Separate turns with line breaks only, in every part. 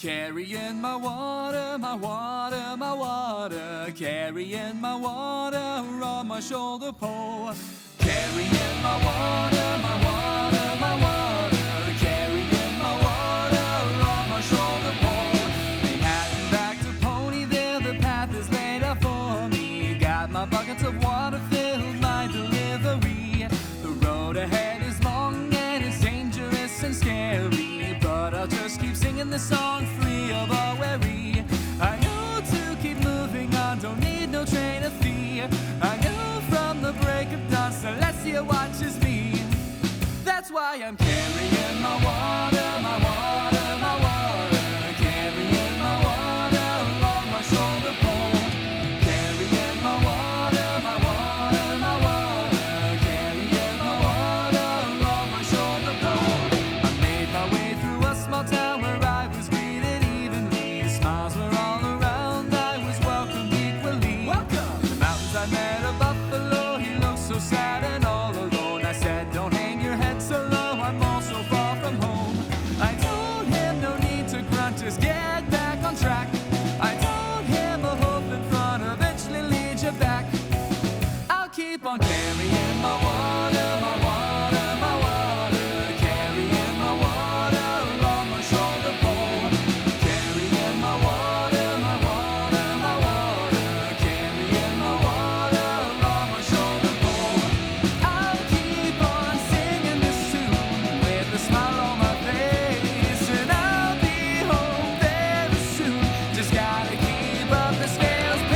Carrying my water, my water, my water. Carrying my water on my shoulder pole. Carrying my water, my water, my water. Carrying my water on my shoulder pole. Manhattan back to Ponyville, the path is laid out for me. Got my buckets of water filled, my delivery. The road ahead is long and it's dangerous and scary, but I'll just keep singing this song free of all worry. I know to keep moving on, don't need no train of fear. I know from the break of dawn, Celestia watches me. That's why I'm carrying my water, my water, my water. Carrying my water along my shoulder pole. Carrying my water, my water, my water. Carrying my water along my shoulder pole. I made my way through a small town where I was greeted evenly. Smiles were all around, I was welcomed equally. Welcome! In the mountains I met a buffalo, he looked so sad and all alone. I said, don't hang your head so low, I'm all so far from home. I told him no need to grunt, just get back on track. I told him a hope in front eventually leads you back. I'll keep on carrying my water, my water, my water. Carrying my water along my shoulder pole. Carrying my water, my water, my water. Carrying my water along my shoulder pole. I'll keep on singing this tune with a smile on my face, and I'll be home very soon. Just gotta keep up the snail's pace.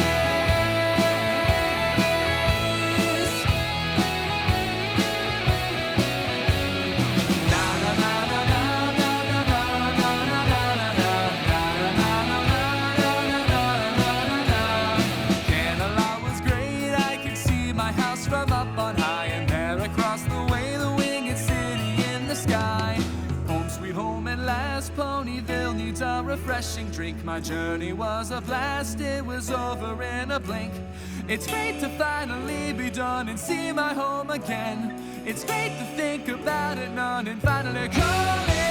Canterlot was great, I could see my house from up on high, and there across the way, the winged city in the sky. Home sweet home at last, Ponyville needs a refreshing drink. My journey was a blast, it was over in a blink. It's great to finally be done and see my home again. It's great to think about it, none, and finally calling.